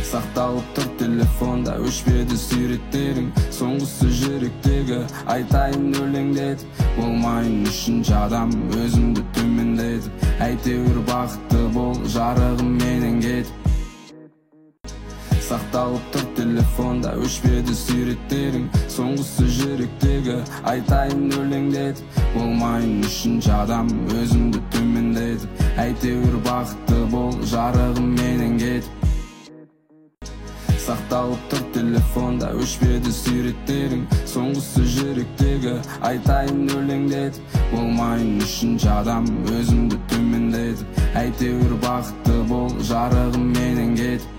Сақталып тұр телефонда өшпеді суреттерің, соңғысы жүректегі айтайын өлеңдетіп. Болмайын үшінші адам өзімді төмендетіп, әйтеуір бақытты бол жарығым менен кетіп. Сақталып тұр телефонда өшпеді суреттерің, соңғысы жүректегі айтайын өлеңдетіп. Болмайын үшінші адам өзімді төмендетіп, әйтеуір бақытты бол жарығым менен кетіп. Сақталып тұр телефонда өшпеді суреттерің, соңғысы жүректегі айтайын өлеңдетіп. Болмайын үшінші адам өзімді төмендетіп, әйтеуір бақытты бол жарығым менен кетіп.